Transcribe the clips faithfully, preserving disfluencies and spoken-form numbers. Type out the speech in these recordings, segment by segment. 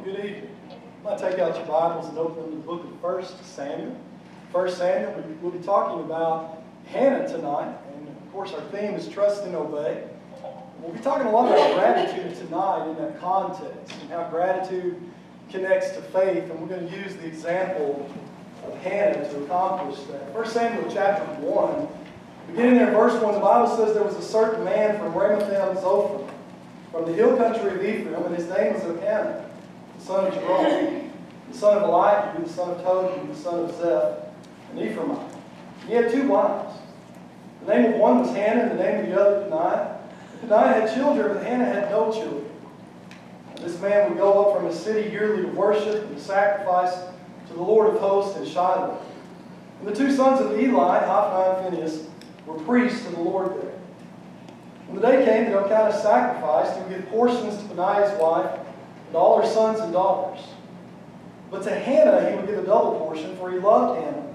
Good evening. I'm going to take out your Bibles and open them to the book of First Samuel. First Samuel, we'll be talking about Hannah tonight. And of course, our theme is trust and obey. We'll be talking a lot about gratitude tonight in that context and how gratitude connects to faith. And we're going to use the example of Hannah to accomplish that. First Samuel chapter one, beginning there in verse one, the Bible says there was a certain man from Ramathaim Zophim, from the hill country of Ephraim, and his name was Elkanah, the son of Jerome, the son of Elihu, the son of Tohu, the son of Zeph, an Ephraimite. And he had two wives. The name of one was Hannah, and the name of the other Peninnah. Peninnah had children, but Hannah had no children. And this man would go up from his city yearly to worship and to sacrifice to the Lord of hosts in Shiloh. And the two sons of Eli, Hophni and Phinehas, were priests to the Lord there. When the day came that Elkanah sacrificed, he would give portions to Peninnah's wife and all her sons and daughters. But to Hannah he would give a double portion, for he loved Hannah.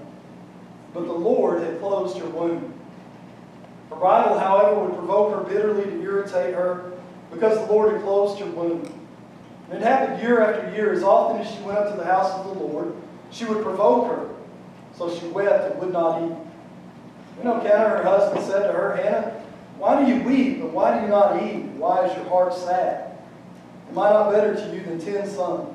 But the Lord had closed her womb. Her rival, however, would provoke her bitterly to irritate her, because the Lord had closed her womb. And it happened year after year, as often as she went up to the house of the Lord, she would provoke her. So she wept and would not eat. Then Elkanah, her husband, said to her, Hannah, why do you weep, and why do you not eat? Why is your heart sad? Am I not better to you than ten sons?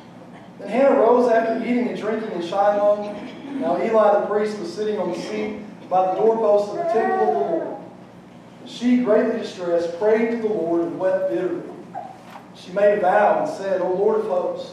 Then Hannah rose after eating and drinking in Shiloh. Now Eli the priest was sitting on the seat by the doorpost of the temple of the Lord. And she, greatly distressed, prayed to the Lord and wept bitterly. She made a vow and said, O Lord of hosts,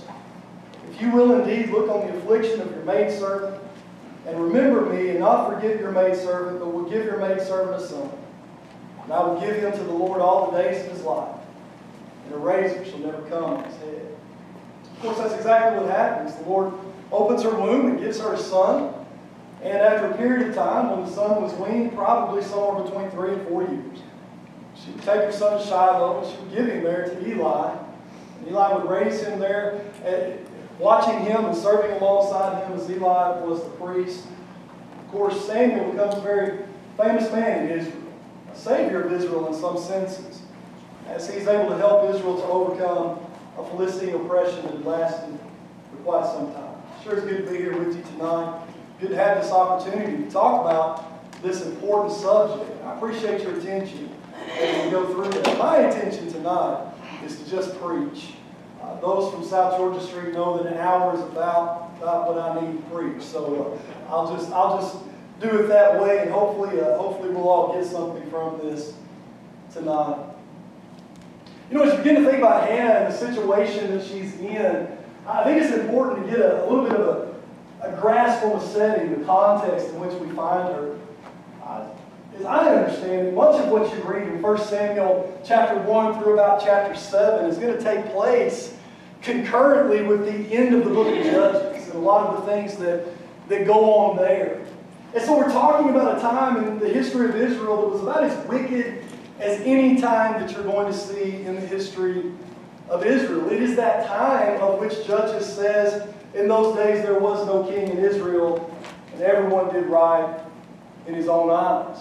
if you will indeed look on the affliction of your maidservant, and remember me, and not forget your maidservant, but will give your maidservant a son, and I will give him to the Lord all the days of his life, and a razor shall never come on his head. Of course, that's exactly what happens. The Lord opens her womb and gives her a son, and after a period of time, when the son was weaned, probably somewhere between three and four years, she would take her son to Shiloh, and she would give him there to Eli, and Eli would raise him there, and watching him and serving alongside him as Eli was the priest. Of course, Samuel becomes a very famous man in Israel, a savior of Israel in some senses, as he's able to help Israel to overcome a Philistine oppression that had lasted for quite some time. Sure, it's good to be here with you tonight. Good to have this opportunity to talk about this important subject. I appreciate your attention as we go through it. My intention tonight is to just preach. Uh, those from South Georgia Street know that an hour is about, about what I need to preach. So uh, I'll just I'll just do it that way, and hopefully uh, hopefully we'll all get something from this tonight. You know, as you begin to think about Hannah and the situation that she's in, I think it's important to get a, a little bit of a, a grasp on the setting, the context in which we find her. Uh, as I understand it, much of what you read in First Samuel chapter one through about chapter seven is going to take place concurrently with the end of the book of Judges and a lot of the things that, that go on there. And so we're talking about a time in the history of Israel that was about as wicked as any time that you're going to see in the history of Israel. It is that time of which Judges says, in those days there was no king in Israel, and everyone did right in his own eyes.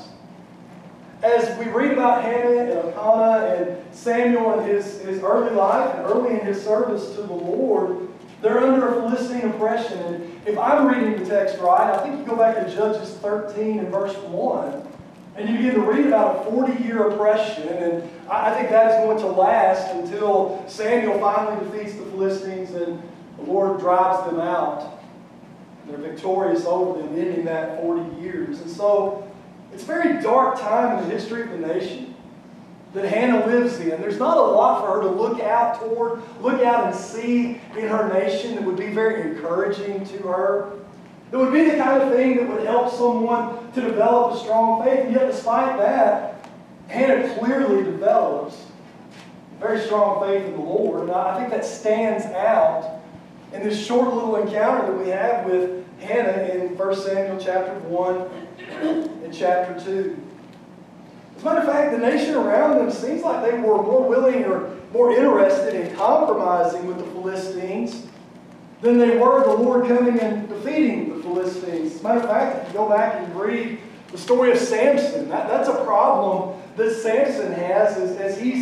As we read about Hannah and Elkanah and Samuel in his, his early life and early in his service to the Lord, they're under a Philistine oppression. And if I'm reading the text right, I think you go back to Judges thirteen and verse one, and you begin to read about a forty-year oppression, and I think that is going to last until Samuel finally defeats the Philistines and the Lord drives them out. And they're victorious over them, ending that forty years. And so it's a very dark time in the history of the nation that Hannah lives in. There's not a lot for her to look out toward, look out and see in her nation that would be very encouraging to her. It would be the kind of thing that would help someone to develop a strong faith. And yet despite that, Hannah clearly develops a very strong faith in the Lord. And I think that stands out in this short little encounter that we have with Hannah in First Samuel chapter one and chapter two. As a matter of fact, the nation around them seems like they were more willing or more interested in compromising with the Philistines than they were the Lord coming and defeating the Philistines. As a matter of fact, if you go back and read the story of Samson, that, that's a problem that Samson has as, as he's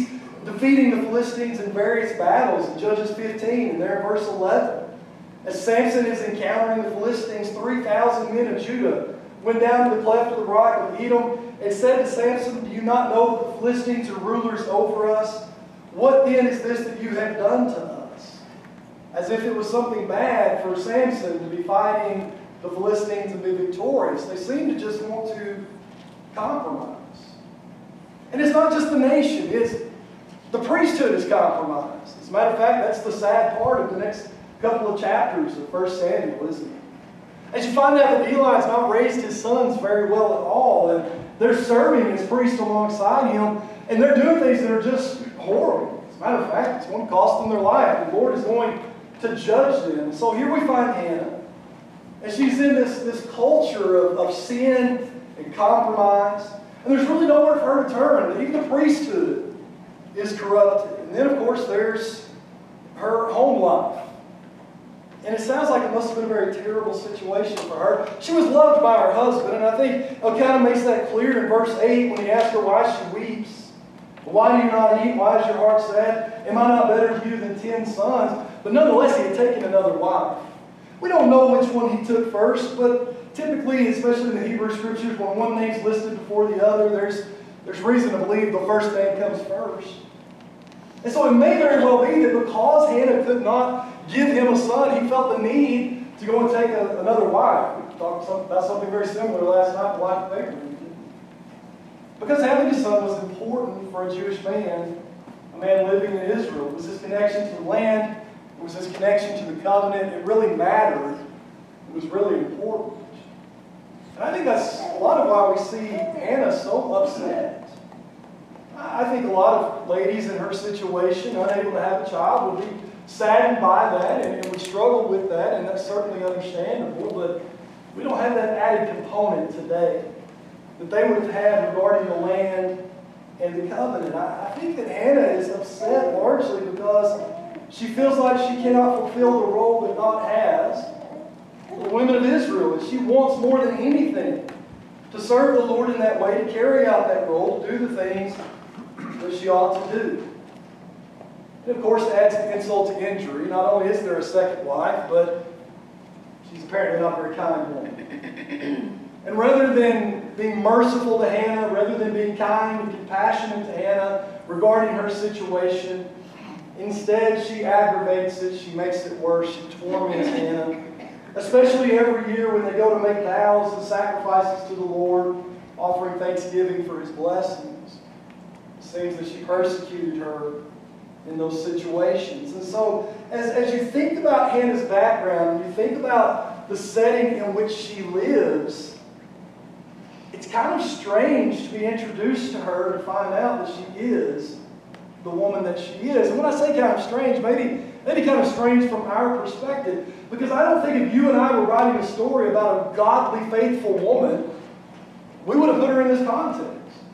defeating the Philistines in various battles in Judges fifteen and there in verse eleven. As Samson is encountering the Philistines, three thousand men of Judah went down to the cleft of the rock of Edom and said to Samson, "Do you not know that the Philistines are rulers over us? What then is this that you have done to us?" As if it was something bad for Samson to be fighting the Philistines and be victorious. They seem to just want to compromise. And it's not just the nation, it's the priesthood is compromised. As a matter of fact, that's the sad part of the next couple of chapters of First Samuel, isn't it? As you find out that Eli has not raised his sons very well at all, and they're serving as priests alongside him, and they're doing things that are just horrible. As a matter of fact, it's going to cost them their life. The Lord is going to judge them. So here we find Hannah, and she's in this, this culture of, of sin and compromise, and there's really nowhere for her to turn. Even the priesthood is corrupted. And then, of course, there's her home life. And it sounds like it must have been a very terrible situation for her. She was loved by her husband, and I think it kind of makes that clear in verse eight when he asks her why she weeps. "Why do you not eat? Why is your heart sad? Am I not better to you than ten sons?" But nonetheless, he had taken another wife. We don't know which one he took first, but typically, especially in the Hebrew Scriptures, when one name's listed before the other, there's, there's reason to believe the first name comes first. And so it may very well be that because Hannah could not give him a son, he felt the need to go and take a, another wife. We talked some, about something very similar last night, the wife of Abraham. Because having a son was important for a Jewish man, a man living in Israel. It was his connection to the land. It was his connection to the covenant. It really mattered. It was really important. And I think that's a lot of why we see Hannah so upset. I think a lot of ladies in her situation, unable to have a child, would be saddened by that and, and would struggle with that, and that's certainly understandable, but we don't have that added component today that they would have had regarding the land and the covenant. I, I think that Hannah is upset largely because she feels like she cannot fulfill the role that God has for the women of Israel, and she wants more than anything to serve the Lord in that way, to carry out that role, to do the things that she ought to do. And of course, to add to insult to injury, not only is there a second wife, but she's apparently not a very kind woman. And rather than being merciful to Hannah, rather than being kind and compassionate to Hannah regarding her situation, instead she aggravates it, she makes it worse, she torments Hannah. Especially every year when they go to make vows and sacrifices to the Lord, offering thanksgiving for His blessings. It seems that she persecuted her in those situations. And so, as, as you think about Hannah's background, and you think about the setting in which she lives, it's kind of strange to be introduced to her to find out that she is the woman that she is. And when I say kind of strange, maybe, maybe kind of strange from our perspective, because I don't think if you and I were writing a story about a godly, faithful woman, we would have put her in this context.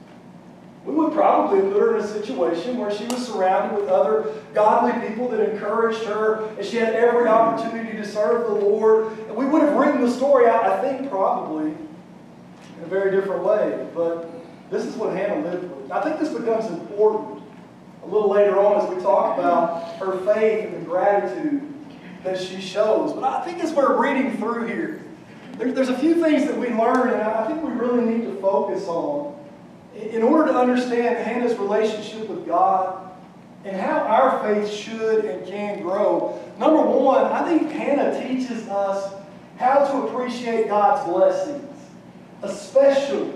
We would probably put her in a situation where she was surrounded with other godly people that encouraged her, and she had every opportunity to serve the Lord. And we would have written the story out, I think, probably in a very different way. But this is what Hannah lived with. I think this becomes important a little later on as we talk about her faith and the gratitude that she shows. But I think as we're reading through here, there, there's a few things that we learn, and I think we really need to focus on in order to understand Hannah's relationship with God and how our faith should and can grow. Number one, I think Hannah teaches us how to appreciate God's blessings, especially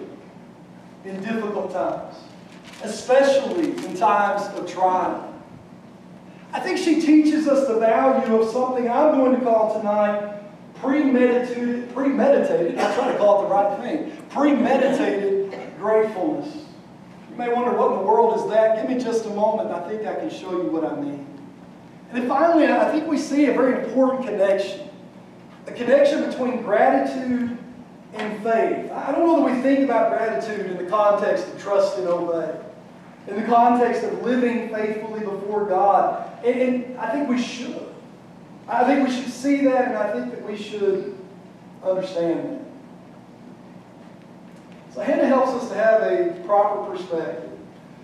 in difficult times, especially in times of trial. I think she teaches us the value of something I'm going to call tonight premeditated, premeditated, I'll try to call it the right thing, premeditated gratefulness. You may wonder, what in the world is that? Give me just a moment, and I think I can show you what I mean. And then finally, I think we see a very important connection. A connection between gratitude and faith. I don't know that we think about gratitude in the context of trust and obey, in the context of living faithfully before God. And, and I think we should. I think we should see that, and I think that we should understand that. So Hannah helps us to have a proper perspective,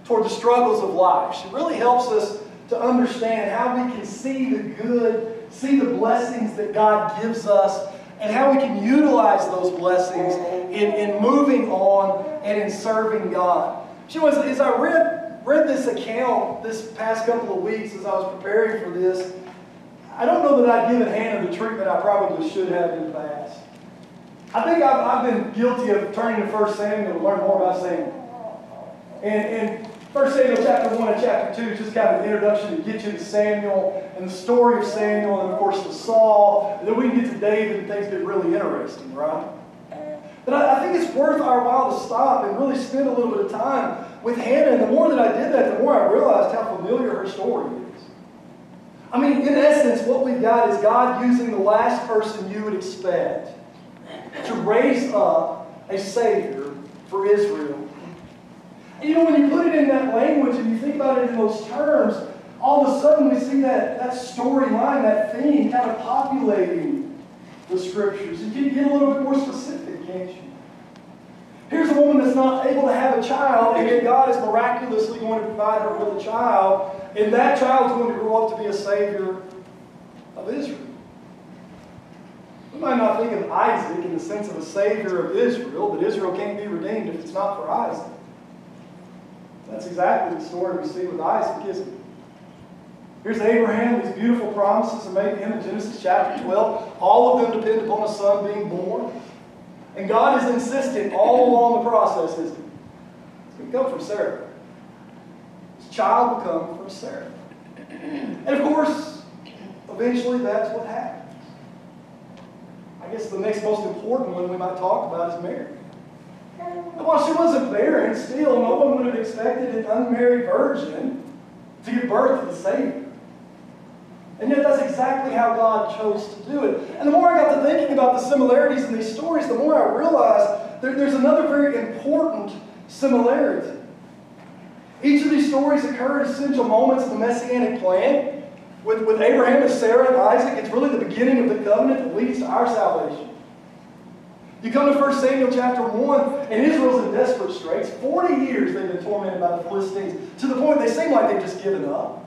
toward the struggles of life. She really helps us to understand how we can see the good, see the blessings that God gives us, and how we can utilize those blessings in, in moving on and in serving God. She was, as I read, read this account this past couple of weeks as I was preparing for this, I don't know that I'd given Hannah the treatment I probably should have in the past. I think I've, I've been guilty of turning to First Samuel to learn more about Samuel. And, and First Samuel chapter one and chapter two is just kind of an introduction to get you to Samuel and the story of Samuel and, of course, to Saul. And then we can get to David and things get really interesting, right? But I, I think it's worth our while to stop and really spend a little bit of time with Hannah. And the more that I did that, the more I realized how familiar her story is. I mean, in essence, what we've got is God using the last person you would expect to raise up a Savior for Israel. And you know, when you put it in that language and you think about it in those terms, all of a sudden we see that, that storyline, that theme kind of populating the Scriptures. And you can get a little bit more specific, can't you? Here's a woman that's not able to have a child, and yet God is miraculously going to provide her with a child, and that child is going to grow up to be a Savior of Israel. We might not think of Isaac in the sense of a Savior of Israel, but Israel can't be redeemed if it's not for Isaac. That's exactly the story we see with Isaac, isn't it? Here's Abraham, these beautiful promises are made to him in Genesis chapter twelve. All of them depend upon a son being born. And God is insistent all along the process, isn't he? It's going to come from Sarah. His child will come from Sarah. And of course, eventually that's what happens. I guess the next most important one we might talk about is Mary. And while she wasn't barren, still no one would have expected an unmarried virgin to give birth to the Savior. And yet that's exactly how God chose to do it. And the more I got to thinking about the similarities in these stories, the more I realized there, there's another very important similarity. Each of these stories occur at essential moments of the Messianic plan. With, with Abraham and Sarah and Isaac, it's really the beginning of the covenant that leads to our salvation. You come to First Samuel chapter one, and Israel's in desperate straits. Forty years they've been tormented by the Philistines, to the point they seem like they've just given up.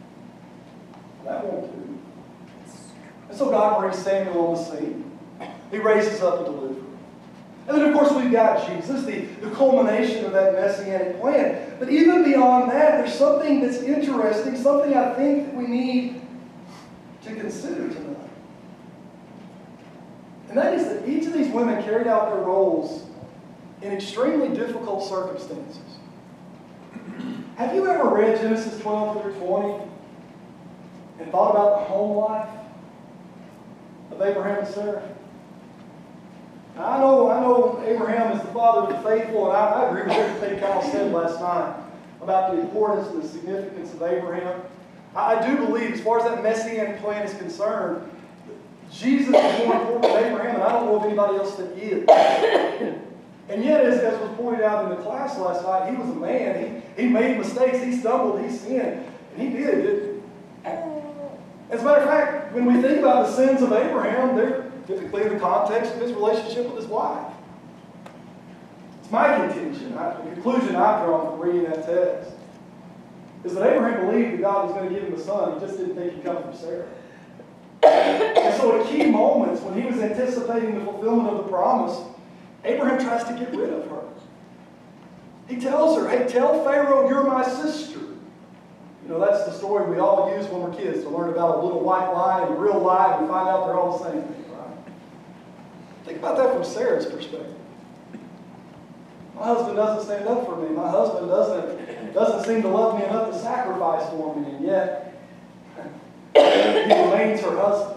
That won't do. And so God brings Samuel on the scene. He raises up a deliverer. And then, of course, we've got Jesus, the, the culmination of that Messianic plan. But even beyond that, there's something that's interesting, something I think that we need to consider tonight. And that is that each of these women carried out their roles in extremely difficult circumstances. Have you ever read Genesis twelve through twenty and thought about the home life of Abraham and Sarah? Now, I know, I know Abraham is the father of the faithful, and I, I agree with everything Kyle said last night about the importance and the significance of Abraham. I, I do believe, as far as that Messianic plan is concerned, Jesus is more important than Abraham, and I don't know of anybody else that is. And yet, as, as was pointed out in the class last night, he was a man. He, he made mistakes. He stumbled. He sinned. And he did, didn't he? As a matter of fact, when we think about the sins of Abraham, they're typically in the context of his relationship with his wife. It's my contention, I, the conclusion I've drawn from reading that text, is that Abraham believed that God was going to give him a son. He just didn't think he'd come from Sarah. And so at key moments, when he was anticipating the fulfillment of the promise, Abraham tries to get rid of her. He tells her, hey, tell Pharaoh you're my sister. You know, that's the story we all use when we're kids, to learn about a little white lie and a real lie, and we find out they're all the same thing, right? Think about that from Sarah's perspective. My husband doesn't stand up for me. My husband doesn't, doesn't seem to love me enough to sacrifice for me, and yet he remains her husband.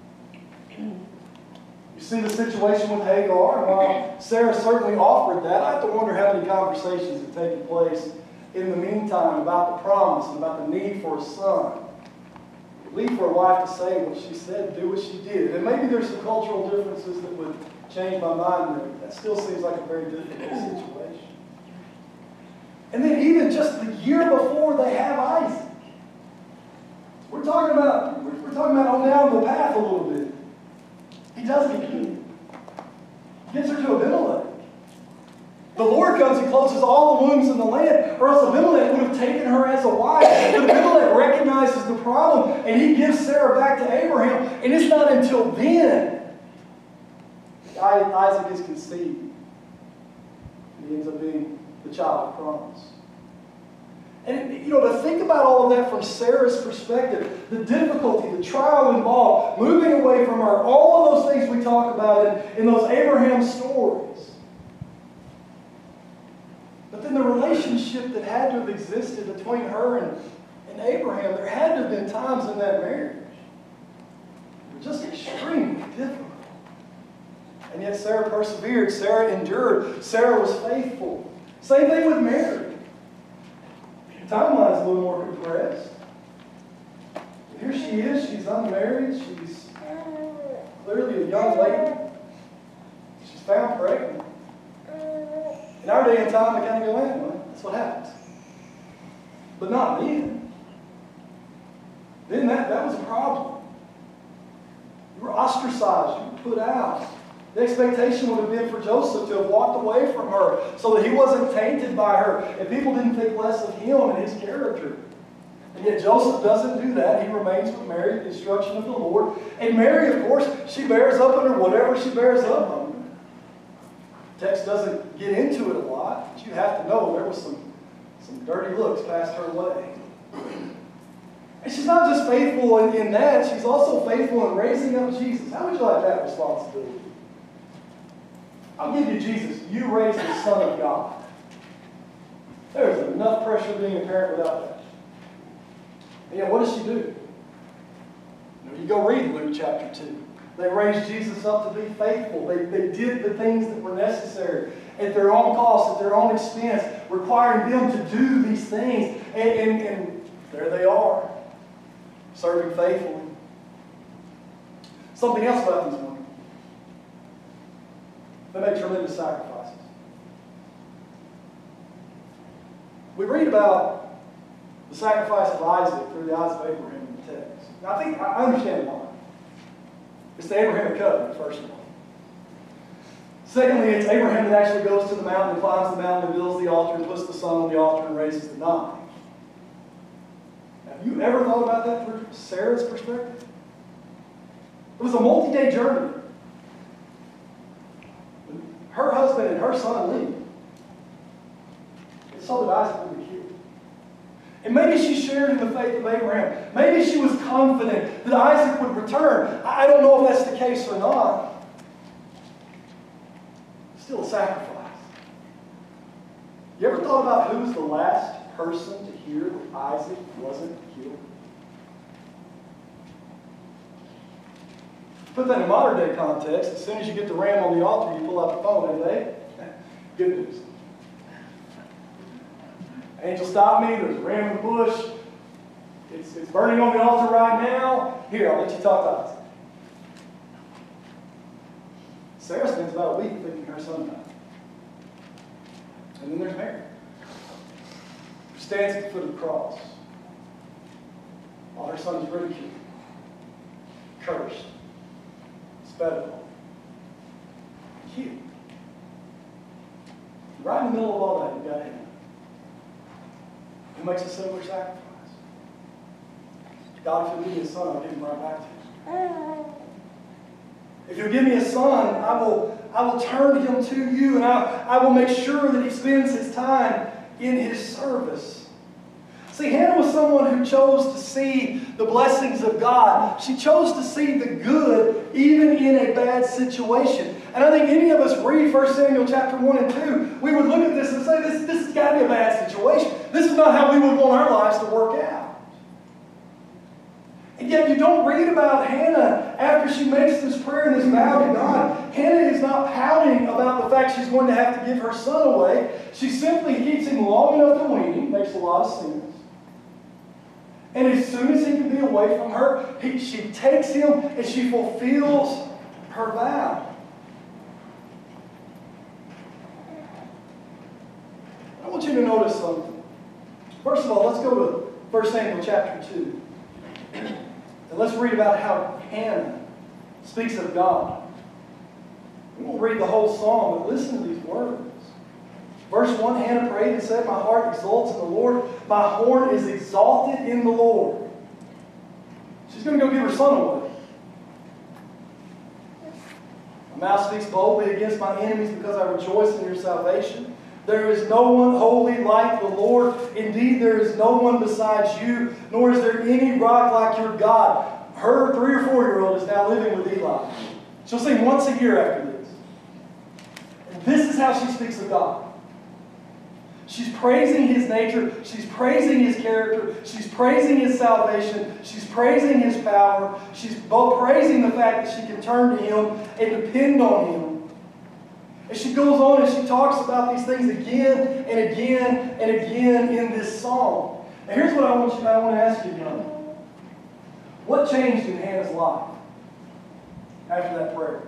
You see the situation with Hagar, and while Sarah certainly offered that, I have to wonder how many conversations have taken place in the meantime about the promise and about the need for a son. Leave for a wife to say what she said, do what she did. And maybe there's some cultural differences that would change my mind there. That still seems like a very difficult situation. And then even just the year before they have Isaac, we're talking about, we're, we're talking about on down the path a little bit. He does get killed. Gets her to Abimelech. The Lord Lord comes and closes all the wombs in the land, or else Abimelech would have taken her as a wife. But Abimelech recognizes the problem, and he gives Sarah back to Abraham. And it's not until then that Isaac is conceived. And he ends up being the child of promise. And, you know, to think about all of that from Sarah's perspective, the difficulty, the trial involved, moving away from her, all of those things we talk about in, in those Abraham stories. But then the relationship that had to have existed between her and, and Abraham, there had to have been times in that marriage that were just extremely difficult. And yet Sarah persevered, Sarah endured, Sarah was faithful. Same thing with Mary. The timeline's a little more compressed. Here she is, she's unmarried, she's clearly a young lady. She's found pregnant. In our day and time, they kind of go, well, that's what happens. But not then. Then that, that was a problem. You were ostracized, you were put out. The expectation would have been for Joseph to have walked away from her so that he wasn't tainted by her and people didn't think less of him and his character. And yet Joseph doesn't do that. He remains with Mary at the instruction of the Lord. And Mary, of course, she bears up under whatever she bears up under. The text doesn't get into it a lot, but you have to know there was some, some dirty looks passed her way. And she's not just faithful in, in that, she's also faithful in raising up Jesus. How would you like that responsibility? I'll give you Jesus. You raised the Son of God. There's enough pressure being a parent without that. And yet, what does she do? You know, you go read Luke chapter two. They raised Jesus up to be faithful. They, they did the things that were necessary at their own cost, at their own expense, requiring them to do these things. And, and, and there they are, serving faithfully. Something else about these women. They make tremendous sacrifices. We read about the sacrifice of Isaac through the eyes of Abraham in the text. Now, I think I understand why. It's the Abrahamic covenant, first of all. Secondly, it's Abraham that actually goes to the mountain and climbs the mountain and builds the altar and puts the son on the altar and raises the knife. Have you ever thought about that from Sarah's perspective? It was a multi-day journey. Her husband and her son leave. And so that Isaac would be killed. And maybe she shared in the faith of Abraham. Maybe she was confident that Isaac would return. I don't know if that's the case or not. Still a sacrifice. You ever thought about who was the last person to hear that Isaac wasn't killed? Put that in modern day context. As soon as you get the ram on the altar, you pull out the phone, and they, good news. Angel, stop me. There's a ram in the bush. It's, it's burning on the altar right now. Here, I'll let you talk to Isaac. Sarah spends about a week thinking her son died. And then there's Mary, who stands at the foot of the cross while her son is ridiculed, cursed, spat upon, killed. Right in the middle of all that, you've got him, who makes a similar sacrifice. God, if you'll give me a son, I'll give him right back to you. If you'll give me a son, I will, I will turn him to you, and I, I will make sure that he spends his time in his service. See, Hannah was someone who chose to see the blessings of God. She chose to see the good even in a bad situation. And I think any of us read First Samuel chapter one and two, we would look at this and say, this, this has got to be a bad situation. This is not how we would want our lives to work out. And yet you don't read about Hannah after she makes this prayer and this vow to God. Hannah is not pouting about the fact she's going to have to give her son away. She simply keeps him long enough to wean him, makes a lot of sense. And as soon as he can be away from her, he, she takes him and she fulfills her vow. I want you to notice something. First of all, let's go to First Samuel chapter two. And let's read about how Hannah speaks of God. We won't read the whole psalm, but listen to these words. Verse one, Hannah prayed and said, my heart exults in the Lord. My horn is exalted in the Lord. She's going to go give her son away. My mouth speaks boldly against my enemies because I rejoice in your salvation. There is no one holy like the Lord. Indeed, there is no one besides you, nor is there any rock like your God. Her three or four-year-old is now living with Eli. She'll sing once a year after this. And this is how she speaks of God. She's praising His nature. She's praising His character. She's praising His salvation. She's praising His power. She's both praising the fact that she can turn to Him and depend on Him. And she goes on and she talks about these things again and again and again in this song. And here's what I want you, I want to ask you, young. What changed in Hannah's life after that prayer?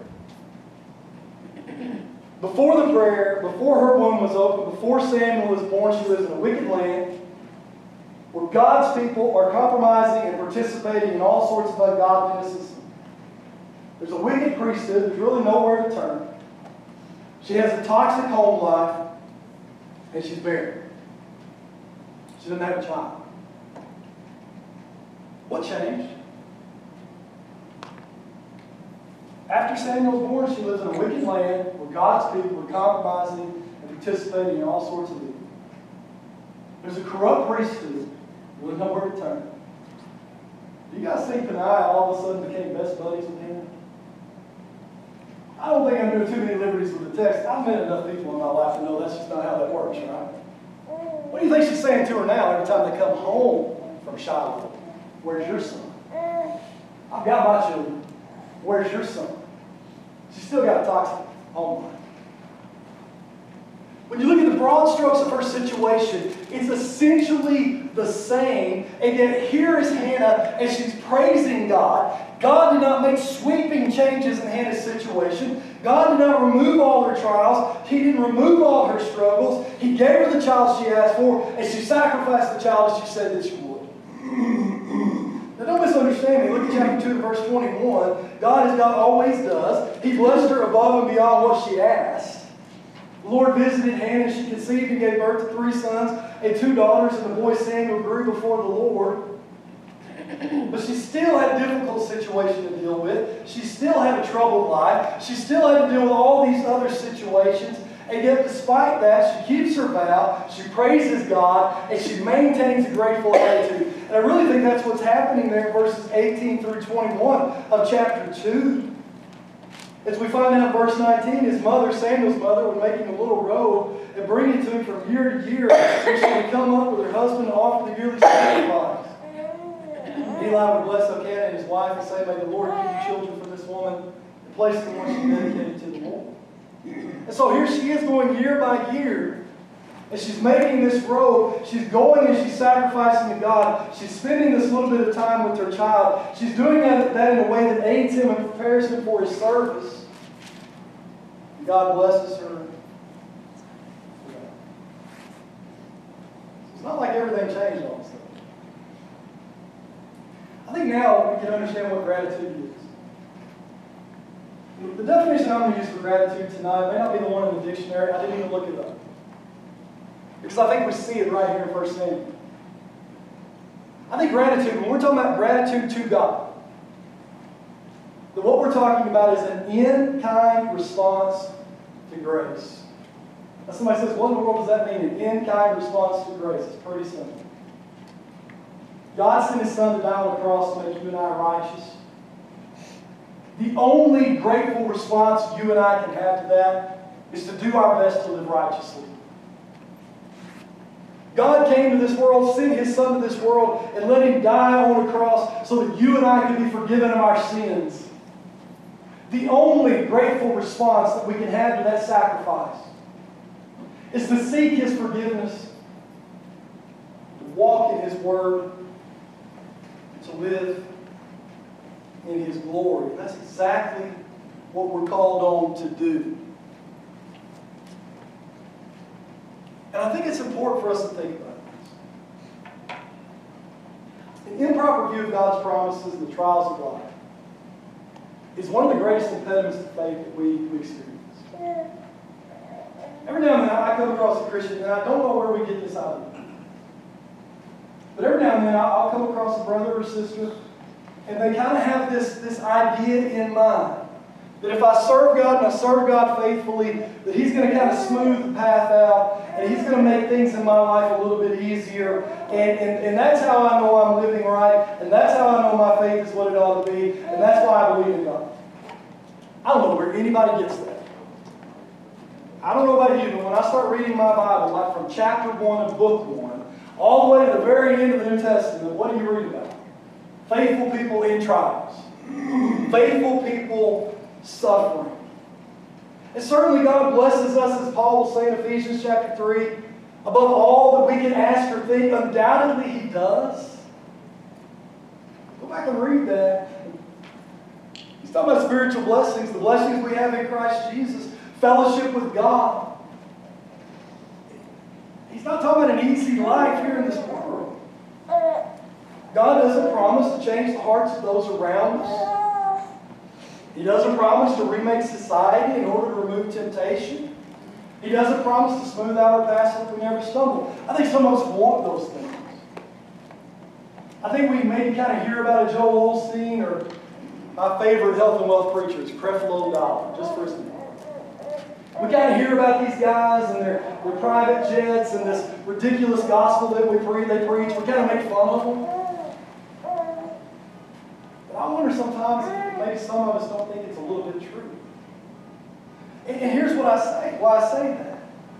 Before the prayer, before her womb was opened, before Samuel was born, she lives in a wicked land where God's people are compromising and participating in all sorts of ungodliness. There's a wicked priesthood. There's really nowhere to turn. She has a toxic home life, and she's barren. She doesn't have a child. What changed? After Samuel was born, she lives in a wicked land where God's people are compromising and participating in all sorts of evil. There's a corrupt priesthood with nowhere to turn. Do you guys think Peninnah all of a sudden became best buddies with him? I don't think I'm doing too many liberties with the text. I've met enough people in my life to know that's just not how that works, right? What do you think she's saying to her now every time they come home from Shiloh? Where's your son? I've got my children. Where's your son? She's still got a toxic home life. When you look at the broad strokes of her situation, it's essentially the same. And yet here is Hannah, and she's praising God. God did not make sweeping changes in Hannah's situation. God did not remove all her trials. He didn't remove all her struggles. He gave her the child she asked for, and she sacrificed the child as she said that she would. Now don't misunderstand me. Look at chapter two, verse twenty-one. God, as God always does, He blessed her above and beyond what she asked. The Lord visited Hannah, and she conceived and gave birth to three sons and two daughters, and the boy Samuel grew before the Lord. But she still had a difficult situation to deal with. She still had a troubled life. She still had to deal with all these other situations. And yet, despite that, she keeps her vow, she praises God, and she maintains a grateful attitude. And I really think that's what's happening there in verses eighteen through twenty-one of chapter two. As we find out in verse nineteen, his mother, Samuel's mother, would make him a little robe and bring it to him from year to year, when she would come up with her husband to offer the yearly sacrifice. Eli would bless Elkanah and his wife and say, may the Lord give you children for this woman and place them where she dedicated to the Lord. And so here she is going year by year, and she's making this robe. She's going and she's sacrificing to God. She's spending this little bit of time with her child. She's doing that, that in a way that aids him and prepares him for his service. And God blesses her. It's not like everything changed all of a sudden. I think now we can understand what gratitude is. The definition I'm going to use for gratitude tonight may not be the one in the dictionary. I didn't even look it up. Because I think we see it right here in First Samuel. I think gratitude, when we're talking about gratitude to God, then what we're talking about is an in-kind response to grace. Now somebody says, what in the world does that mean, an in-kind response to grace? It's pretty simple. God sent His Son to die on the cross to make you and I righteous. The only grateful response you and I can have to that is to do our best to live righteously. God came to this world, sent His Son to this world, and let Him die on a cross so that you and I could be forgiven of our sins. The only grateful response that we can have to that sacrifice is to seek His forgiveness, to walk in His Word, to live in His glory. And that's exactly what we're called on to do. And I think it's important for us to think about this. An improper view of God's promises and the trials of life is one of the greatest impediments to faith that we, we experience. Every now and then I come across a Christian, and I don't know where we get this idea. But every now and then I'll come across a brother or sister, and they kind of have this, this idea in mind that if I serve God and I serve God faithfully, that He's going to kind of smooth the path out, and He's going to make things in my life a little bit easier. And, and, and that's how I know I'm living right, and that's how I know my faith is what it ought to be, and that's why I believe in God. I don't know where anybody gets that. I don't know about you, but when I start reading my Bible, like from chapter one of book one, all the way to the very end of the New Testament, what do you read about? Faithful people in trials. Faithful people suffering. And certainly God blesses us, as Paul will say in Ephesians chapter three, above all that we can ask or think. Undoubtedly He does. Go back and read that. He's talking about spiritual blessings, the blessings we have in Christ Jesus. Fellowship with God. He's not talking about an easy life here in this world. God doesn't promise to change the hearts of those around us. He doesn't promise to remake society in order to remove temptation. He doesn't promise to smooth out our path so that we never stumble. I think some of us want those things. I think we maybe kind of hear about a Joel Osteen, or my favorite health and wealth preacher is Creflo Dollar, just for a second. We kind of hear about these guys and their, their private jets and this ridiculous gospel that we pre- they preach. We kind of make fun of them. But I wonder sometimes if maybe some of us don't think it's a little bit true. And, and here's what I say, why I say that.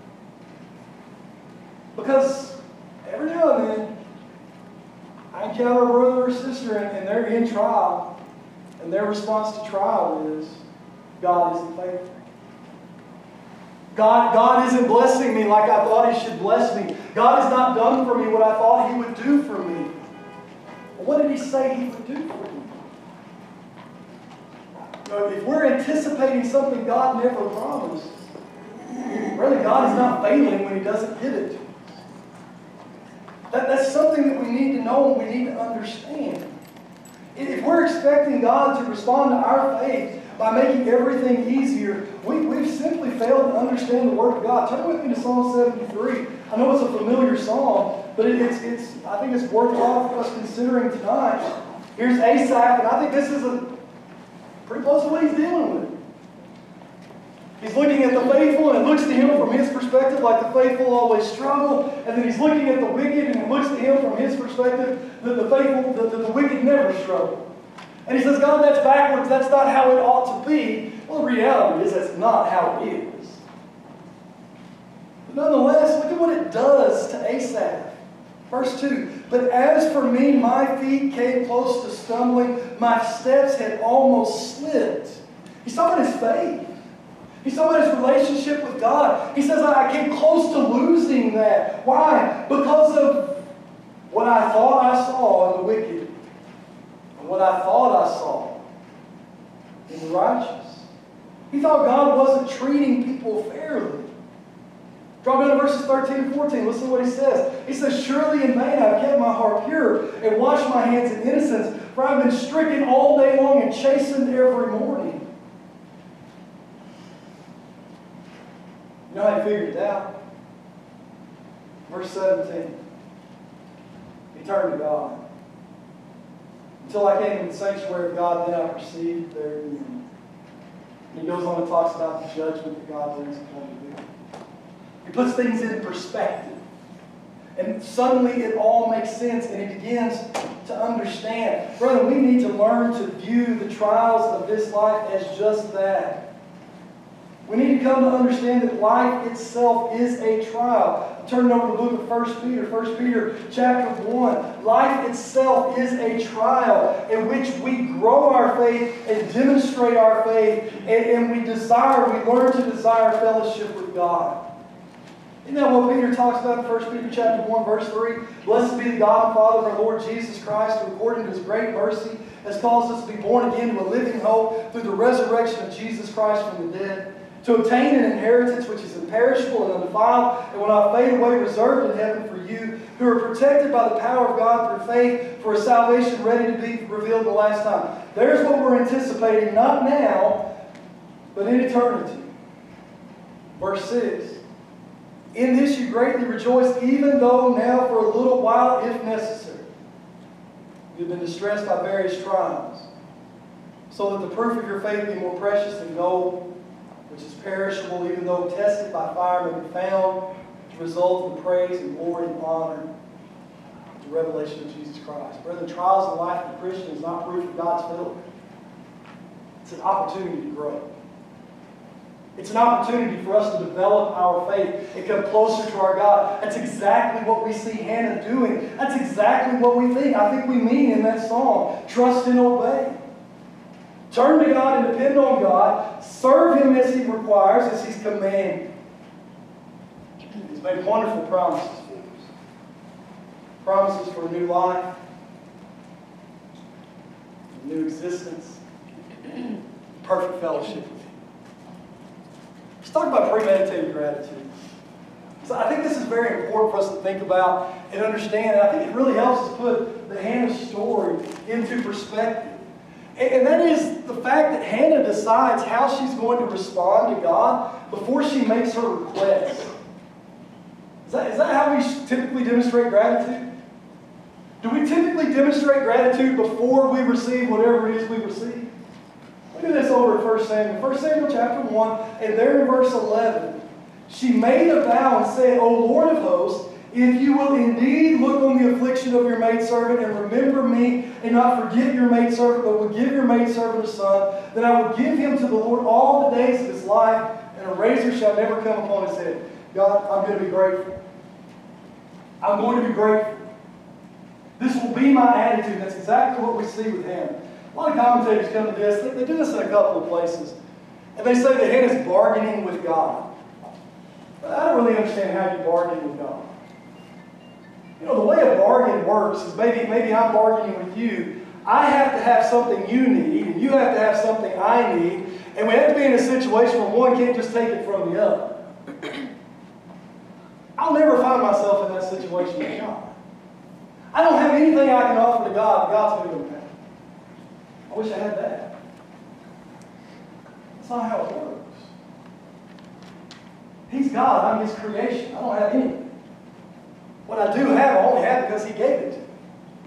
Because every now and then, I encounter a brother or sister and, and they're in trial, and their response to trial is, God isn't faithful. God, God isn't blessing me like I thought He should bless me. God has not done for me what I thought He would do for me. Well, what did He say He would do for me? You know, if we're anticipating something God never promised, really God is not failing when He doesn't give it to us. That, that's something that we need to know and we need to understand. If we're expecting God to respond to our faith by making everything easier, we, we've simply failed to understand the Word of God. Turn with me to Psalm seventy-three. I know it's a familiar psalm, but it, it's, it's, I think it's worthwhile for us considering tonight. Here's Asaph, and I think this is a, pretty close to what he's dealing with. He's looking at the faithful, and it looks to him from his perspective like the faithful always struggle. And then he's looking at the wicked, and it looks to him from his perspective that the faithful, that the, the wicked never struggle. And he says, God, that's backwards. That's not how it ought to be. Well, the reality is that's not how it is. But nonetheless, look at what it does to Asaph. Verse two, but as for me, my feet came close to stumbling. My steps had almost slipped. He's talking about his faith. He's talking about his relationship with God. He says, I came close to losing that. Why? Because of what I thought I saw in the wicked. And what I thought I saw in the righteous. He thought God wasn't treating people fairly. Drop down to verses thirteen and fourteen. Listen to what he says. He says, surely in vain I've kept my heart pure and washed my hands in innocence, for I've been stricken all day long and chastened every morning. You know how he figured it out? Verse seventeen. He turned to God. Until I came to the sanctuary of God, then I perceived their end. And he goes on and talks about the judgment that God brings upon the wicked. He puts things in perspective. And suddenly it all makes sense, and he begins to understand. Brother, we need to learn to view the trials of this life as just that. We need to come to understand that life itself is a trial. Turn over to the book of First Peter. First Peter chapter one. Life itself is a trial in which we grow our faith and demonstrate our faith. And, and we desire, we learn to desire fellowship with God. Isn't that what Peter talks about in First Peter chapter one, verse three? Blessed be the God and Father of our Lord Jesus Christ, who according to His great mercy has caused us to be born again to a living hope through the resurrection of Jesus Christ from the dead, to obtain an inheritance which is imperishable and undefiled and will not fade away, reserved in heaven for you, who are protected by the power of God through faith for a salvation ready to be revealed in the last time. There's what we're anticipating, not now, but in eternity. Verse six. In this you greatly rejoice, even though now for a little while, if necessary, you have been distressed by various trials, so that the proof of your faith be more precious than gold, which is perishable, even though tested by fire, may be found to result in the praise and glory and honor, the revelation of Jesus Christ. Brethren, trials in the life of a Christian is not proof of God's failure. It's an opportunity to grow. It's an opportunity for us to develop our faith and come closer to our God. That's exactly what we see Hannah doing. That's exactly what we think. I think we mean in that song, trust and obey. Turn to God and depend on God. Serve Him as He requires, as He's commanded. He's made wonderful promises for us. Promises for a new life, a new existence, perfect fellowship with Him. Let's talk about premeditated gratitude. So I think this is very important for us to think about and understand. And I think it really helps us put the Hannah story into perspective. And that is the fact that Hannah decides how she's going to respond to God before she makes her request. Is that, is that how we typically demonstrate gratitude? Do we typically demonstrate gratitude before we receive whatever it is we receive? Look at this over in First Samuel. First Samuel chapter one, and there in verse eleven. She made a vow and said, O Lord of hosts, if you will indeed look on the affliction of your maidservant and remember me and not forget your maidservant, but will give your maidservant a son, then I will give him to the Lord all the days of his life, and a razor shall never come upon his head. God, I'm going to be grateful. I'm going to be grateful. This will be my attitude. That's exactly what we see with Hannah. A lot of commentators come to this. They, they do this in a couple of places. And they say that Hannah's bargaining with God. But I don't really understand how you bargain with God. You know, the way a bargain works is maybe, maybe I'm bargaining with you. I have to have something you need, and you have to have something I need. And we have to be in a situation where one can't just take it from the other. I'll never find myself in that situation with God. I don't have anything I can offer to God, and God's going to go pay. I wish I had that. That's not how it works. He's God. I'm His creation. I don't have anything. What I do have, I only have because He gave it to me.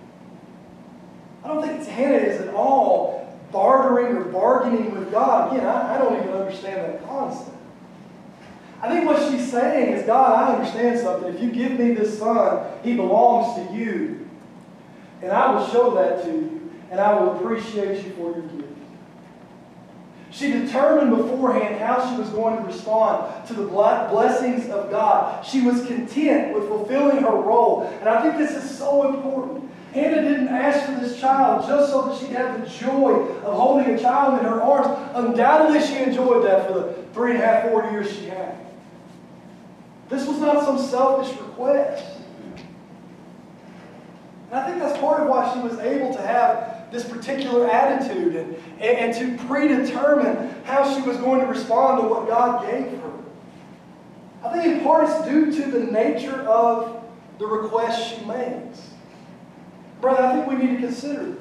I don't think Hannah is at all bartering or bargaining with God. Again, I, I don't even understand that concept. I think what she's saying is, God, I understand something. If you give me this son, he belongs to you. And I will show that to you. And I will appreciate you for your gift. She determined beforehand how she was going to respond to the blessings of God. She was content with fulfilling her role. And I think this is so important. Hannah didn't ask for this child just so that she'd have the joy of holding a child in her arms. Undoubtedly, she enjoyed that for the three and a half, four years she had. This was not some selfish request. And I think that's part of why she was able to have this particular attitude and, and, and to predetermine how she was going to respond to what God gave her. I think in part it's due to the nature of the request she makes. Brother, I think we need to consider this.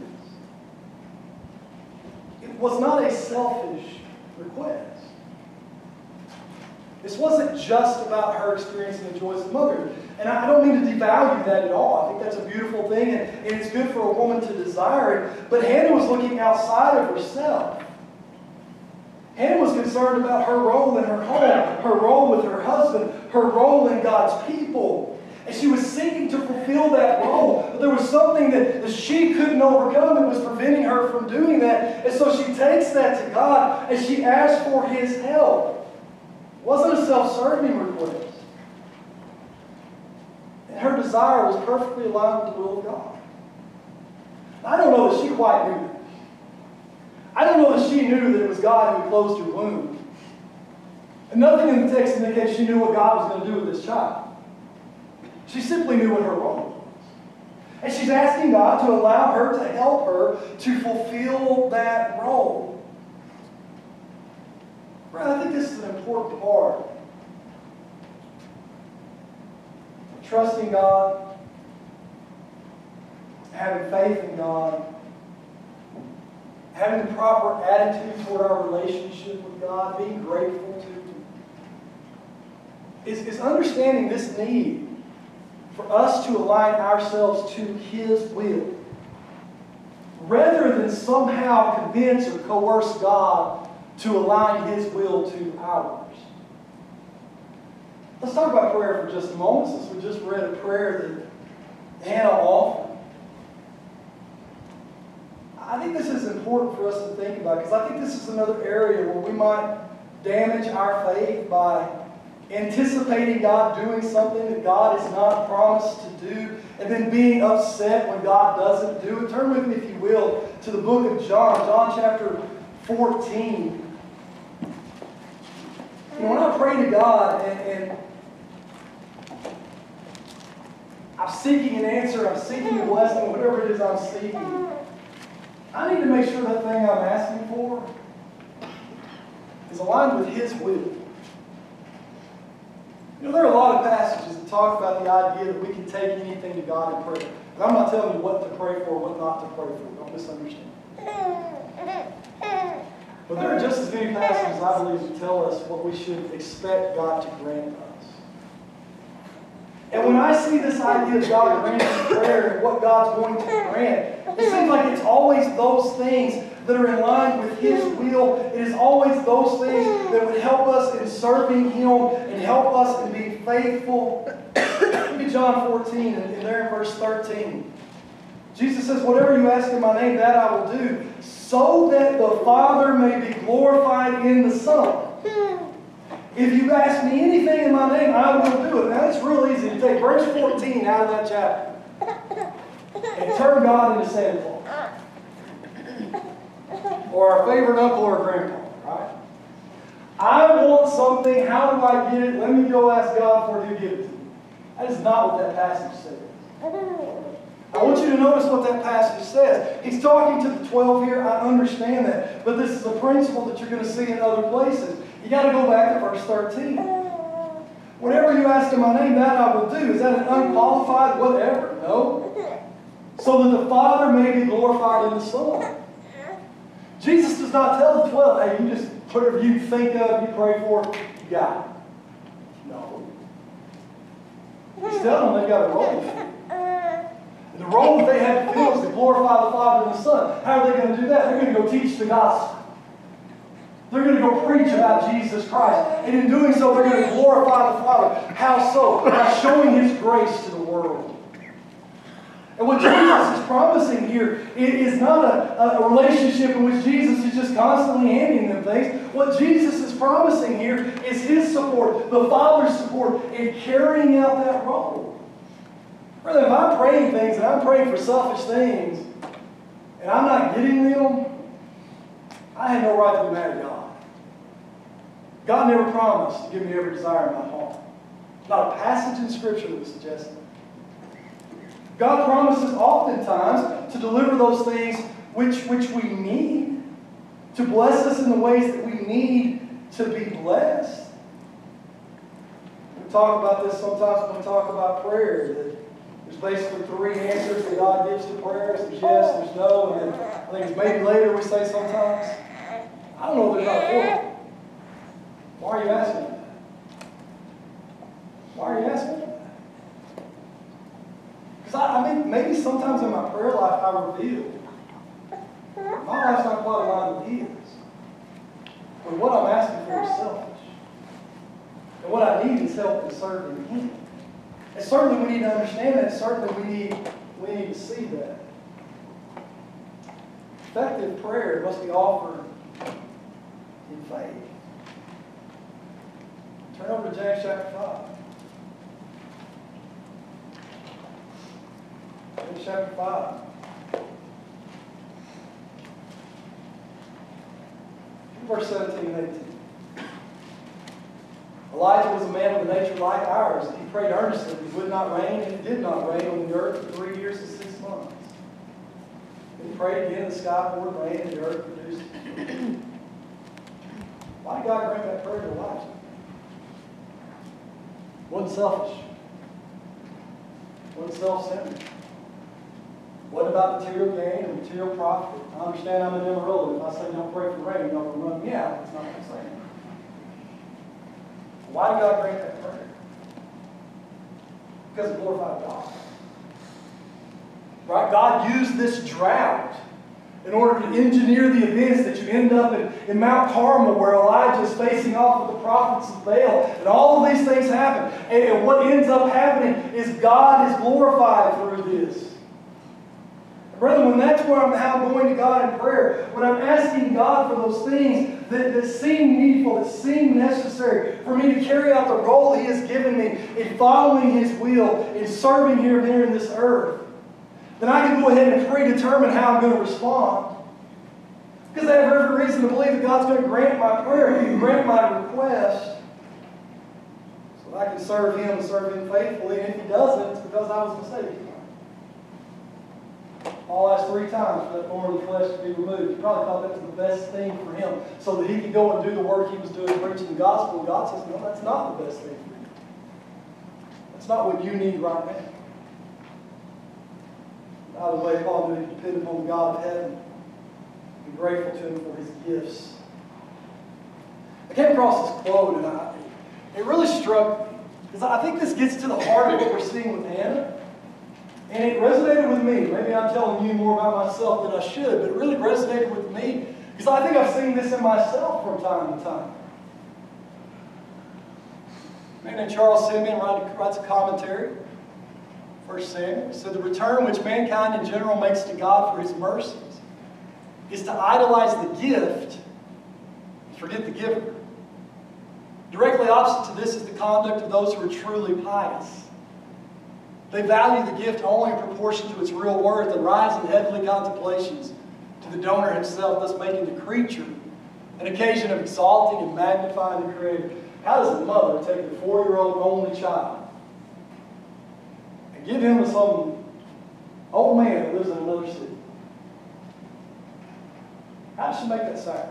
It was not a selfish request. This wasn't just about her experiencing the joys of motherhood. And I don't mean to devalue that at all. I think that's a beautiful thing, and, and it's good for a woman to desire it. But Hannah was looking outside of herself. Hannah was concerned about her role in her home, her role with her husband, her role in God's people. And she was seeking to fulfill that role. But there was something that, that she couldn't overcome that was preventing her from doing that. And so she takes that to God and she asks for His help. It wasn't a self-serving request. And her desire was perfectly aligned with the will of God. I don't know that she quite knew this. I don't know that she knew that it was God who closed her womb. And nothing in the text indicates she knew what God was going to do with this child. She simply knew what her role was. And she's asking God to allow her to help her to fulfill that role. Right, I think this is an important part. Trusting God, having faith in God, having the proper attitude toward our relationship with God, being grateful to Him. is, is understanding this need for us to align ourselves to His will, rather than somehow convince or coerce God to align His will to ours. Let's talk about prayer for just a moment, since we just read a prayer that Hannah offered. I think this is important for us to think about, because I think this is another area where we might damage our faith by anticipating God doing something that God has not promised to do, and then being upset when God doesn't do it. Turn with me, if you will, to the book of John, John chapter fourteen. You know, when I pray to God and, and I'm seeking an answer, I'm seeking a blessing, whatever it is I'm seeking, I need to make sure that thing I'm asking for is aligned with His will. You know, there are a lot of passages that talk about the idea that we can take anything to God in prayer. And I'm not telling you what to pray for, what not to pray for. Don't misunderstand. But there are just as many passages, I believe, that tell us what we should expect God to grant us. And when I see this idea of God granting prayer and what God's going to grant, it seems like it's always those things that are in line with His will. It is always those things that would help us in serving Him and help us in being faithful. Look at John fourteen, and there in verse thirteen. Jesus says, whatever you ask in my name, that I will do, so that the Father may be glorified in the Son. If you ask me anything in my name, I will do it. Now, it's real easy to take verse fourteen out of that chapter and turn God into Santa Claus, or our favorite uncle or grandpa, right? I want something. How do I get it? Let me go ask God for it to give it to me. That is not what that passage says. I want you to notice what that passage says. He's talking to the twelve here. I understand that. But this is a principle that you're going to see in other places. You got to go back to verse thirteen. Whatever you ask in my name, that I will do. Is that an unqualified whatever? No. So that the Father may be glorified in the Son. Jesus does not tell the twelve, hey, you just, whatever you think of, you pray for, you got it. No. He's telling them they've got a role to fill. And the role that they have to fill is to glorify the Father and the Son. How are they going to do that? They're going to go teach the gospel. They're going to go preach about Jesus Christ. And in doing so, they're going to glorify the Father. How so? By showing His grace to the world. And what Jesus is promising here is not a, a relationship in which Jesus is just constantly handing them things. What Jesus is promising here is His support, the Father's support, in carrying out that role. Brother, if I'm praying things and I'm praying for selfish things, and I'm not getting them, I have no right to be mad at God. God never promised to give me every desire in my heart. Not a passage in Scripture that would suggest that. God promises oftentimes to deliver those things which, which we need, to bless us in the ways that we need to be blessed. We talk about this sometimes when we talk about prayer, that there's basically three answers that God gives to prayers. There's yes, there's no, and then I think it's maybe later we say sometimes, I don't know if there's not a fourth. Why are you asking that? Why are you asking that? Because I, I mean, maybe sometimes in my prayer life I reveal my life's not quite aligned with His. But what I'm asking for is selfish. And what I need is help in serving Him. And certainly we need to understand that. Certainly we need, we need to see that. Effective prayer must be offered in faith. Turn over to James chapter five. James chapter five. Verse seventeen and eighteen. Elijah was a man with a nature like ours. He prayed earnestly. It would not rain, and it did not rain on the earth for three years and six months. Then he prayed again, the sky poured rain, and the earth produced. Why did God grant that prayer to Elijah? Wasn't selfish. Wasn't self-centered. What about material gain and material profit? I understand I'm an Amarillo. If I say don't pray for rain, you're going to run me out. That's not what I'm saying. Why did God grant that prayer? Because it glorified God. Right? God used this drought in order to engineer the events that you end up in, in Mount Carmel, where Elijah is facing off with the prophets of Baal. And all of these things happen. And, and what ends up happening is God is glorified through this. And brethren, when that's where I'm now going to God in prayer, when I'm asking God for those things that, that seem needful, that seem necessary for me to carry out the role He has given me in following His will, in serving here and there in this earth, then I can go ahead and predetermine how I'm going to respond. Because I have every reason to believe that God's going to grant my prayer, He can grant my request, so that I can serve Him and serve Him faithfully. And if He doesn't, it's because I was mistaken. Paul asked three times for that thorn of the flesh to be removed. He probably thought that was the best thing for him, so that he could go and do the work he was doing, preaching the gospel. And God says, no, that's not the best thing for you. That's not what you need right now. By the way, Paul knew he depended upon the God of heaven, and grateful to Him for His gifts. I came across this quote, and I, it really struck me, because I think this gets to the heart of what we're seeing with Hannah. And it resonated with me. Maybe I'm telling you more about myself than I should, but it really resonated with me, because I think I've seen this in myself from time to time. A man named Charles Simeon writes a commentary, First Samuel. He said, the return which mankind in general makes to God for His mercies is to idolize the gift and forget the giver. Directly opposite to this is the conduct of those who are truly pious. They value the gift only in proportion to its real worth and rise in heavenly contemplations to the donor himself, thus making the creature an occasion of exalting and magnifying the Creator. How does a mother take a four-year-old only child and give him to some old man that lives in another city? How does she make that sacrifice?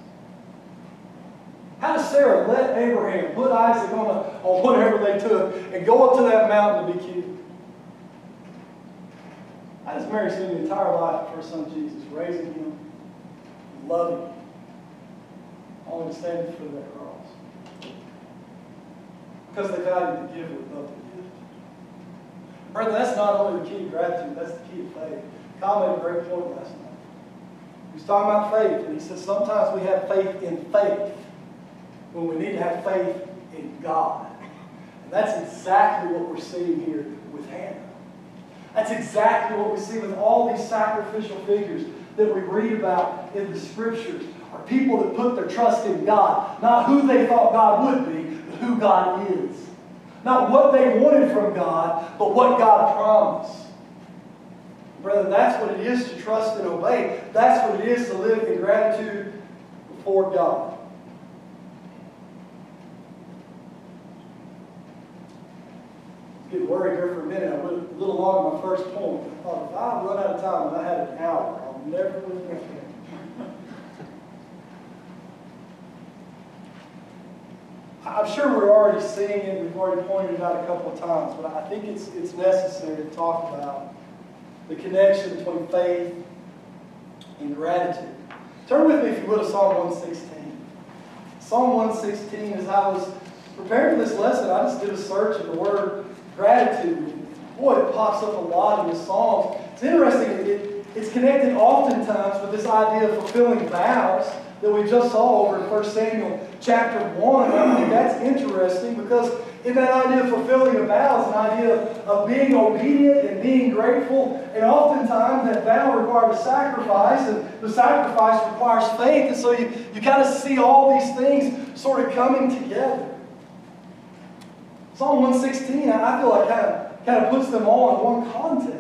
How does Sarah let Abraham put Isaac on, a, on whatever they took and go up to that mountain to be killed? How does Mary spend the entire life for her son Jesus, raising him, loving him, only to stand at the foot of that cross? Because they valued the giver above the gift. Brethren, that's not only the key to gratitude, that's the key to faith. Kyle made a great point last night. He was talking about faith, and he said sometimes we have faith in faith when we need to have faith in God. And that's exactly what we're seeing here with Hannah. That's exactly what we see with all these sacrificial figures that we read about in the Scriptures. Are people that put their trust in God. Not who they thought God would be, but who God is. Not what they wanted from God, but what God promised. Brother, that's what it is to trust and obey. That's what it is to live in gratitude before God. Getting worried here for a minute. I went a little long on my first point. I thought, if I run out of time and I had an hour, I'll never live again. I'm sure we're already seeing it. We've already pointed it out a couple of times, but I think it's it's necessary to talk about the connection between faith and gratitude. Turn with me, if you would, to Psalm one sixteen. Psalm one sixteen, as I was preparing for this lesson, I just did a search of the word gratitude. Boy, it pops up a lot in the Psalms. It's interesting. It, it, it's connected oftentimes with this idea of fulfilling vows that we just saw over in First Samuel chapter one. I think that's interesting because in that idea of fulfilling a vow is an idea of, of being obedient and being grateful. And oftentimes that vow requires a sacrifice, and the sacrifice requires faith. And so you, you kind of see all these things sort of coming together. Psalm one sixteen, I feel like kind of, kind of puts them all in one context.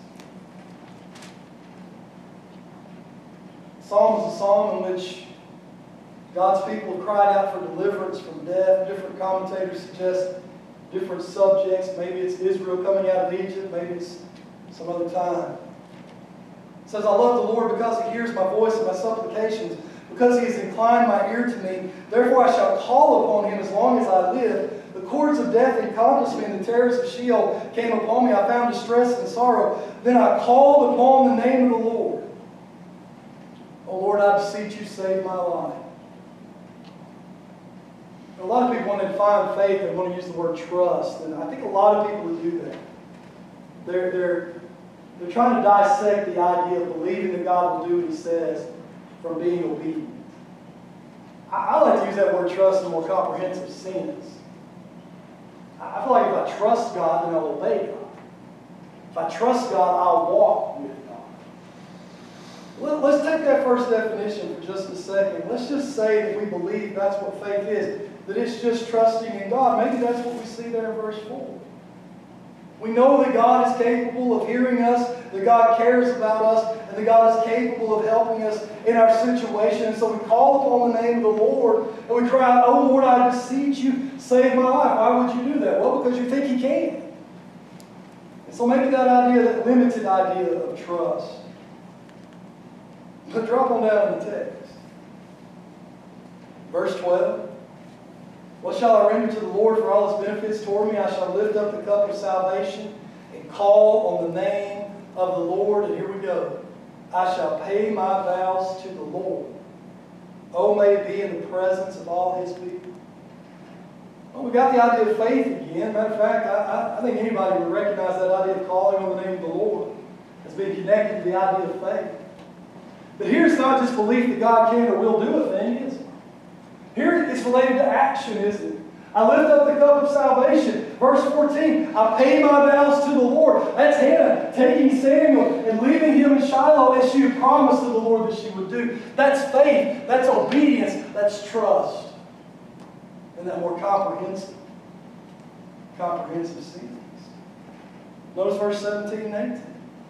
Psalm is a psalm in which God's people cried out for deliverance from death. Different commentators suggest different subjects. Maybe it's Israel coming out of Egypt. Maybe it's some other time. It says, I love the Lord because He hears my voice and my supplications, because He has inclined my ear to me. Therefore I shall call upon Him as long as I live. The cords of death encompassed me, and the terrors of Sheol came upon me. I found distress and sorrow. Then I called upon the name of the Lord. O Lord, I beseech you, save my life. A lot of people, when they define faith, they want to use the word trust. And I think a lot of people would do that. They're, they're, they're trying to dissect the idea of believing that God will do what He says from being obedient. I, I like to use that word trust in a more comprehensive sense. I, I feel like if I trust God, then I'll obey God. If I trust God, I'll walk with God. Let, let's take that first definition for just a second. Let's just say that we believe that's what faith is. That it's just trusting in God. Maybe that's what we see there in verse four. We know that God is capable of hearing us, that God cares about us, and that God is capable of helping us in our situation. And so we call upon the name of the Lord, and we cry out, "Oh Lord, I beseech you, save my life." Why would you do that? Well, because you think He can. And so maybe that idea, that limited idea of trust. But drop on down in the text. Verse twelve. "What shall I render to the Lord for all His benefits toward me? I shall lift up the cup of salvation and call on the name of the Lord." And here we go. "I shall pay my vows to the Lord. Oh, may it be in the presence of all His people." Well, we got the idea of faith again. Matter of fact, I, I, I think anybody would recognize that idea of calling on the name of the Lord as being connected to the idea of faith. But here it's not just belief that God can or will do a thing, is it? Here it's related to action, isn't it? "I lift up the cup of salvation." Verse fourteen, "I pay my vows to the Lord." That's Hannah taking Samuel and leaving him in Shiloh as she had promised to the Lord that she would do. That's faith. That's obedience. That's trust. In that more comprehensive, comprehensive sense. Notice verse seventeen and eighteen.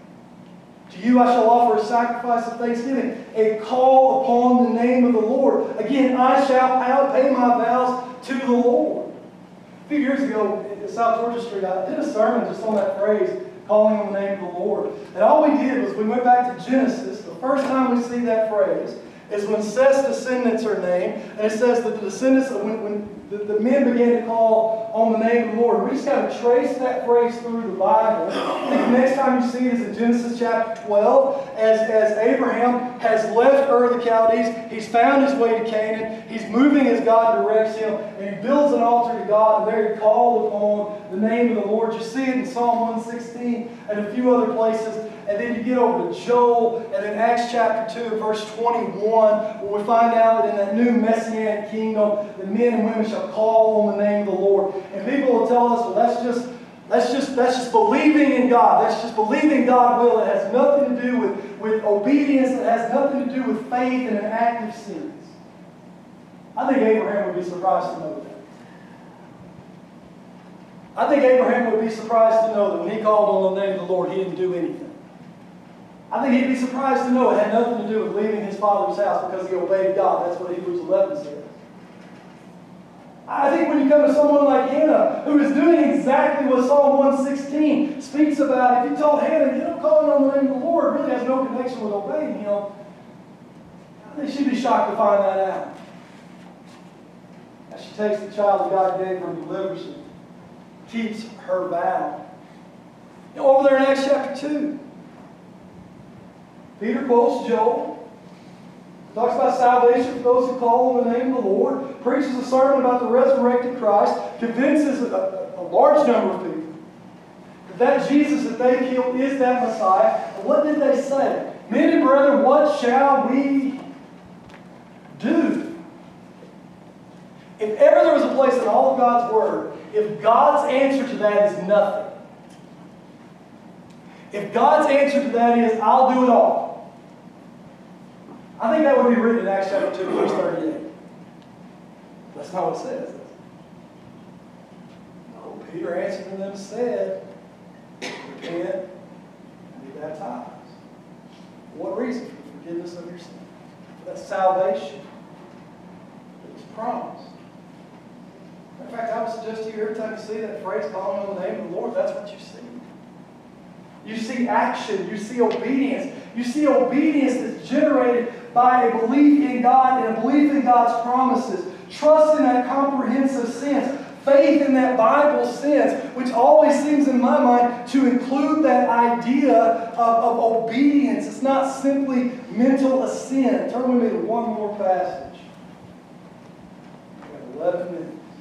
"To you I shall offer a sacrifice of thanksgiving and call upon the name of the Lord. Again, I shall pay my vows to the Lord." A few years ago at South Georgia Street, I did a sermon just on that phrase, calling on the name of the Lord. And all we did was we went back to Genesis. The first time we see that phrase is when Seth's descendants are named. And it says that the descendants, when, when the, the men began to call on the name of the Lord. We just got to trace that phrase through the Bible. I think the next time you see it is in Genesis chapter twelve. As, as Abraham has left Ur of the Chaldees, he's found his way to Canaan. He's moving as God directs him. And he builds an altar to God. And there he called upon the name of the Lord. You see it in Psalm one sixteen and a few other places. And then you get over to Joel, and then Acts chapter two, verse twenty-one, where we find out that in that new Messianic kingdom, the men and women shall call on the name of the Lord. And people will tell us, well, that's just that's just that's just believing in God. That's just believing God will. It has nothing to do with, with obedience. It has nothing to do with faith in an active sense. I think Abraham would be surprised to know that. I think Abraham would be surprised to know that when he called on the name of the Lord, he didn't do anything. I think he'd be surprised to know it had nothing to do with leaving his father's house because he obeyed God. That's what Hebrews eleven says. I think when you come to someone like Hannah, who is doing exactly what Psalm one sixteen speaks about, if you told Hannah, you know, calling on the name of the Lord really has no connection with obeying Him, I think she'd be shocked to find that out. As she takes the child that God gave her and delivers him, keeps her vow. You know, over there in Acts chapter two, Peter quotes Joel, talks about salvation for those who call on the name of the Lord, preaches a sermon about the resurrected Christ, convinces a, a large number of people that that Jesus that they killed is that Messiah. And what did they say? Men and brethren, what shall we do? If ever there was a place in all of God's Word, if God's answer to that is nothing, if God's answer to that is, I'll do it all, I think that would be written in Acts chapter two, verse thirty-eight. That's not what it says. No, Peter answered them and said, repent and be baptized. For what reason? For forgiveness of your sin. For that salvation that was promised. In fact, I would suggest to you every time you see that phrase, calling on the name of the Lord, that's what you see. You see action. You see obedience. You see obedience that's generated by a belief in God and a belief in God's promises. Trust in that comprehensive sense. Faith in that Bible sense, which always seems in my mind to include that idea of, of obedience. It's not simply mental assent. Turn with me to one more passage. We have eleven minutes.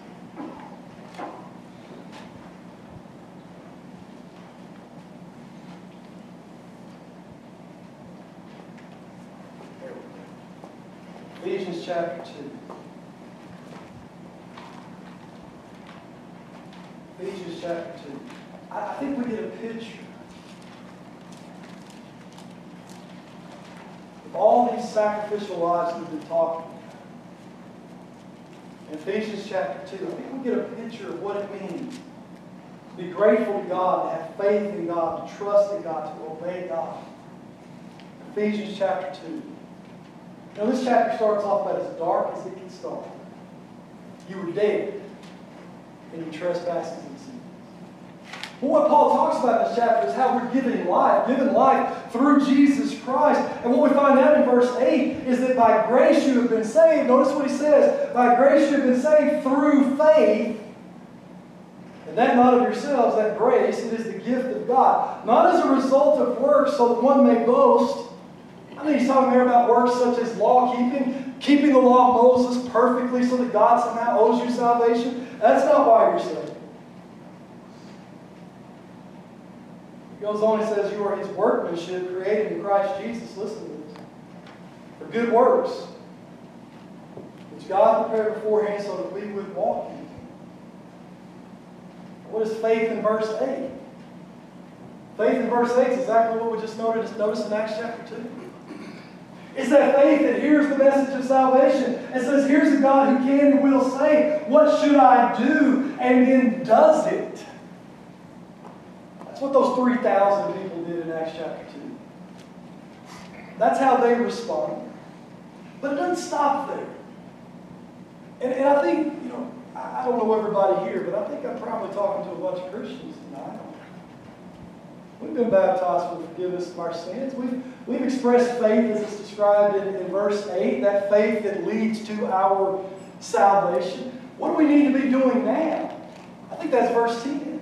Ephesians chapter two. Ephesians chapter two. I, I think we get a picture of all these sacrificial lives we've been talking about. In Ephesians chapter two, I think we get a picture of what it means to be grateful to God, to have faith in God, to trust in God, to obey God. Ephesians chapter two. Now this chapter starts off about as dark as it can start. You were dead in your trespasses and sins. But what Paul talks about in this chapter is how we're given life, given life through Jesus Christ. And what we find out in verse eight is that by grace you have been saved. Notice what he says. By grace you have been saved through faith. And that not of yourselves, that grace, it is the gift of God. Not as a result of works so that one may boast. I think he's talking there about works such as law keeping, keeping the law of Moses perfectly so that God somehow owes you salvation. That's not why you're saved. He goes on and says, you are his workmanship created in Christ Jesus. Listen to this. For good works, which God prepared beforehand so that we would walk in them. What is faith in verse eight? Faith in verse eight is exactly what we just noticed, noticed in Acts chapter two. It's that faith that hears the message of salvation and says, here's a God who can and will say, what should I do? And then does it. That's what those three thousand people did in Acts chapter two. That's how they responded. But it doesn't stop there. And, and I think, you know, I don't know everybody here, but I think I'm probably talking to a bunch of Christians tonight. We've been baptized for the forgiveness of our sins. We've, we've expressed faith as it's described in, in verse eight, that faith that leads to our salvation. What do we need to be doing now? I think that's verse ten.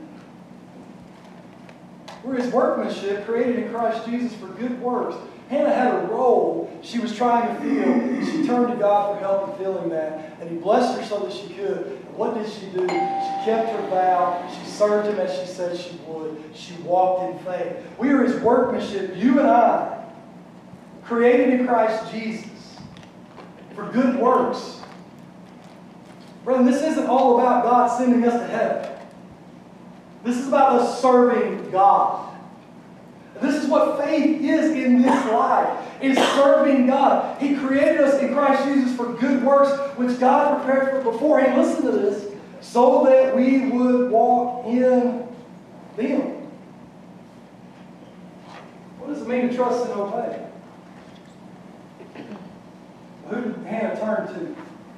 We're his workmanship, created in Christ Jesus for good works. Hannah had a role she was trying to fill. She turned to God for help in filling that. And he blessed her so that she could. And what did she do? She kept her vow. She served him as she said she would. She walked in faith. We are his workmanship, you and I, created in Christ Jesus for good works. Brethren, this isn't all about God sending us to heaven. This is about us serving God. This is what faith is in this life, is serving God. He created us in Christ Jesus for good works, which God prepared for beforehand. Listen to this. So that we would walk in them. What does it mean to trust and obey? Who did Hannah turn to?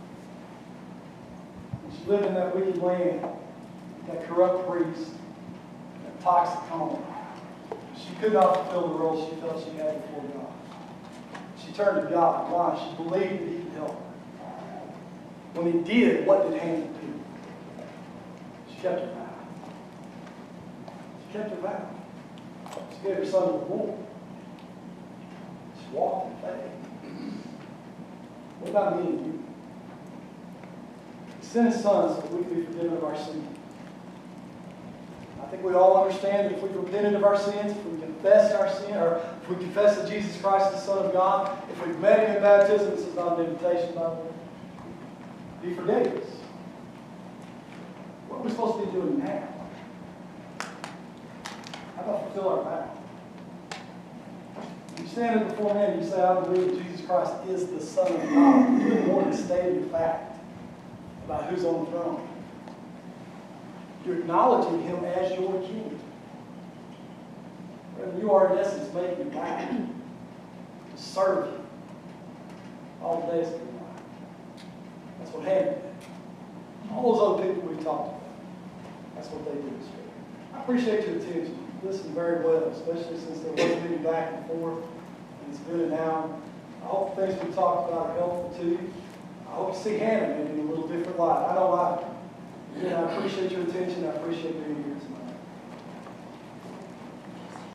She lived in that wicked land, that corrupt priest, that toxic home. She could not fulfill the role she felt she had before God. She turned to God. Why? She believed that he could help her. When he did, what did Hannah do? She kept her vow. She kept her vow. She gave her son to the Lord. She walked in faith. What about me and you? He sent his son so that we could be forgiven of our sins. I think we all understand that if we've repented of our sins, if we confess our sin, or if we confess that Jesus Christ is the Son of God, if we've met him in baptism, this is not an invitation, by the way, he forgave us. What are we supposed to be doing now? How about fulfill our vow? You stand before him and you say, I believe that Jesus Christ is the Son of God. You're more than stating fact about who's on the throne. You're acknowledging him as your king. And you are, in essence, making a vow to serve him all the days of your life. That's what Hannah did. All those other people we've talked about, that's what they did. I appreciate your attention. You listened very well, especially since there was meeting back and forth, and it's been an hour. I hope the things we talked about are helpful to you. I hope you see Hannah maybe in a little different light. I know I do. Again, I appreciate your attention. I appreciate being here tonight.